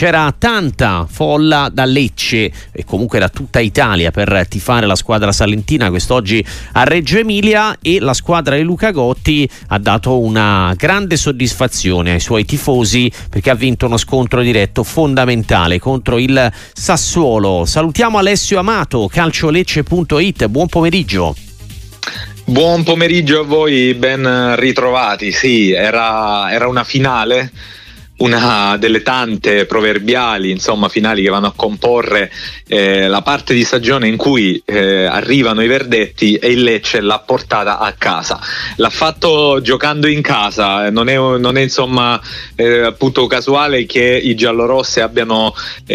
c'era tanta folla da Lecce e comunque da tutta Italia per tifare la squadra salentina quest'oggi a Reggio Emilia, e la squadra di Luca Gotti ha dato una grande soddisfazione ai suoi tifosi perché ha vinto uno scontro diretto fondamentale contro il Sassuolo. Salutiamo Alessio Amato, calciolecce.it, buon pomeriggio. Buon pomeriggio a voi, ben ritrovati. Sì, era una finale, una delle tante proverbiali finali che vanno a comporre la parte di stagione in cui arrivano i verdetti, e il Lecce l'ha portata a casa. L'ha fatto giocando in casa, non è appunto casuale che i giallorossi abbiano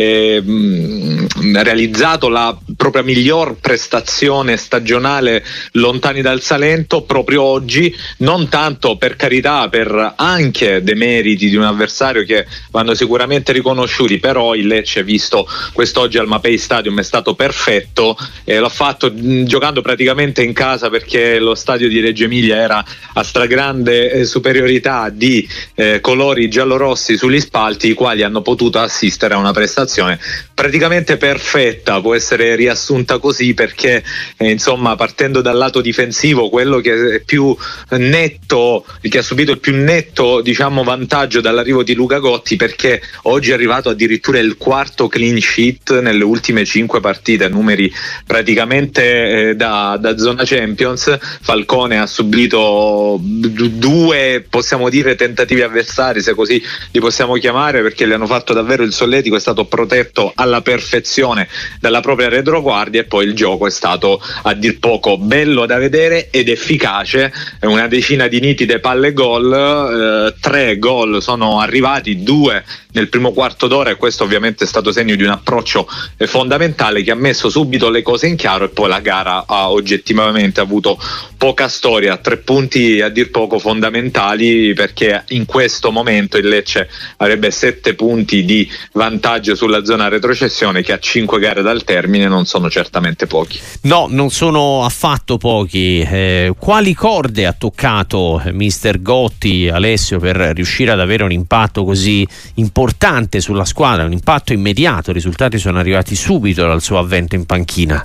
realizzato la propria miglior prestazione stagionale lontani dal Salento proprio oggi, non tanto, per carità, per anche demeriti di un avversario che vanno sicuramente riconosciuti, però il Lecce, visto quest'oggi al Mapei Stadium, è stato perfetto, e l'ha fatto giocando praticamente in casa, perché lo stadio di Reggio Emilia era a stragrande superiorità di colori giallorossi sugli spalti, i quali hanno potuto assistere a una prestazione praticamente perfetta. Può essere riassunta così, perché partendo dal lato difensivo, quello che è più netto, che ha subito il più netto vantaggio dall'arrivo di Luca Gotti, perché oggi è arrivato addirittura il quarto clean sheet nelle ultime 5 partite, numeri praticamente da zona Champions. Falcone ha subito 2, possiamo dire, tentativi avversari, se così li possiamo chiamare, perché gli hanno fatto davvero il solletico, è stato protetto alla perfezione dalla propria retroguardia, e poi il gioco è stato a dir poco bello da vedere ed efficace. Una decina di nitide palle gol, 3 gol sono arrivati, 2 nel primo quarto d'ora, e questo ovviamente è stato segno di un approccio fondamentale che ha messo subito le cose in chiaro, e poi la gara ha oggettivamente avuto poca storia. 3 punti a dir poco fondamentali, perché in questo momento il Lecce avrebbe 7 punti di vantaggio sulla zona retrocessione, che a 5 gare dal termine non sono certamente pochi. No, non sono affatto pochi. Quali corde ha toccato mister Gotti, Alessio, per riuscire ad avere un impatto così importante sulla squadra, un impatto immediato? I risultati sono arrivati subito dal suo avvento in panchina.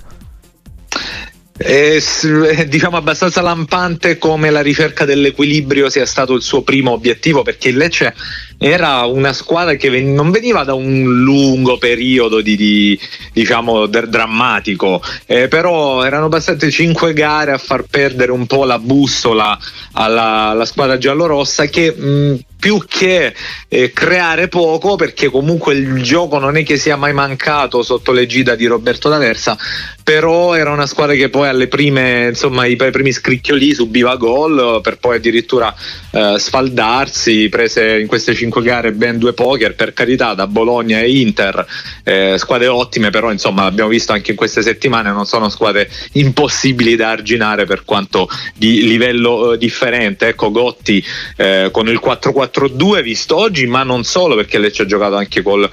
Abbastanza lampante come la ricerca dell'equilibrio sia stato il suo primo obiettivo, perché il Lecce era una squadra che non veniva da un lungo periodo drammatico, però erano bastate 5 gare a far perdere un po' la bussola alla squadra giallorossa, che più che creare poco, perché comunque il gioco non è che sia mai mancato sotto l'egida di Roberto D'Aversa, però era una squadra che poi alle prime, i primi scricchioli subiva gol, per poi addirittura sfaldarsi. Prese in queste 5 gare ben 2 poker, per carità, da Bologna e Inter, squadre ottime, però abbiamo visto anche in queste settimane non sono squadre impossibili da arginare per quanto di livello differente. Ecco, Gotti con il 4-4-2 visto oggi, ma non solo, perché Lecce ha giocato anche col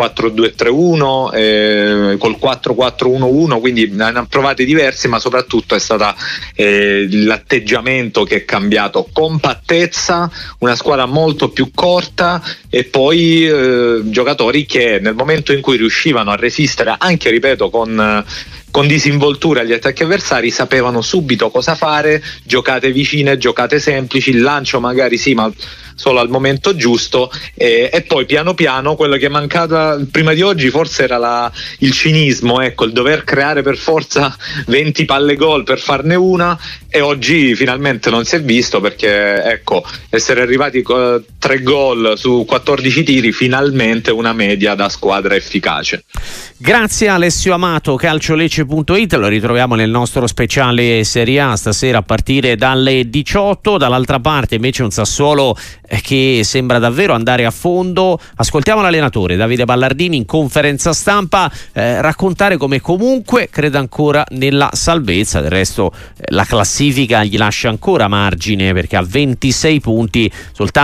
4-2-3-1, col 4-4-1-1, quindi ne hanno provate diversi, ma soprattutto è stata l'atteggiamento che è cambiato. Compattezza, una squadra molto più corta, e poi giocatori che nel momento in cui riuscivano a resistere, anche ripeto con disinvoltura agli attacchi avversari, sapevano subito cosa fare, giocate vicine, giocate semplici, il lancio magari sì, ma solo al momento giusto, e poi piano piano quello che è mancato prima di oggi forse era il cinismo, il dover creare per forza 20 palle gol per farne una, e oggi finalmente non si è visto, perché essere arrivati 3 gol su 14 tiri, finalmente una media da squadra efficace. Grazie Alessio Amato, calciolecce.it, lo ritroviamo nel nostro speciale Serie A stasera a partire dalle 18. Dall'altra parte invece un Sassuolo che sembra davvero andare a fondo. Ascoltiamo l'allenatore Davide Ballardini in conferenza stampa raccontare come comunque crede ancora nella salvezza. Del resto la classifica gli lascia ancora margine, perché ha 26 punti, soltanto 2 in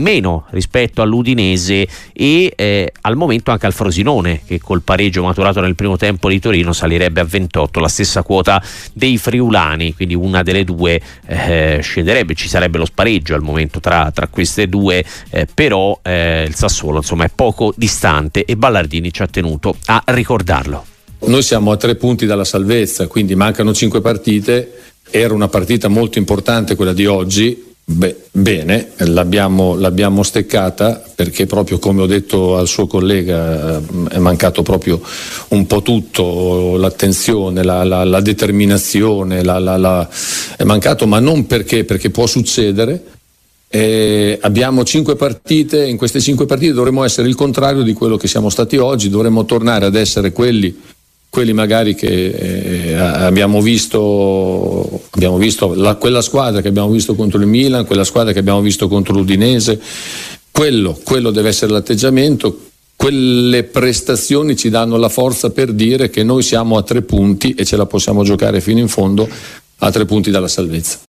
meno rispetto all'Udinese e al momento anche al Frosinone, che col pareggio maturato nel primo tempo di Torino salirebbe a 28, la stessa quota dei friulani, quindi una delle due scenderebbe, ci sarebbe lo spareggio al momento tra queste due, però il Sassuolo insomma è poco distante e Ballardini ci ha tenuto a ricordarlo. Noi siamo a 3 punti dalla salvezza, quindi mancano 5 partite, era una partita molto importante quella di oggi. Bene, l'abbiamo steccata, perché proprio come ho detto al suo collega è mancato proprio un po' tutto, l'attenzione, la determinazione, è mancato, ma non perché può succedere. Abbiamo 5 partite, in queste 5 partite dovremmo essere il contrario di quello che siamo stati oggi, dovremmo tornare ad essere quelli magari che abbiamo visto quella squadra che abbiamo visto contro il Milan, quella squadra che abbiamo visto contro l'Udinese. Quello deve essere l'atteggiamento. Quelle prestazioni ci danno la forza per dire che noi siamo a 3 punti e ce la possiamo giocare fino in fondo, a 3 punti dalla salvezza.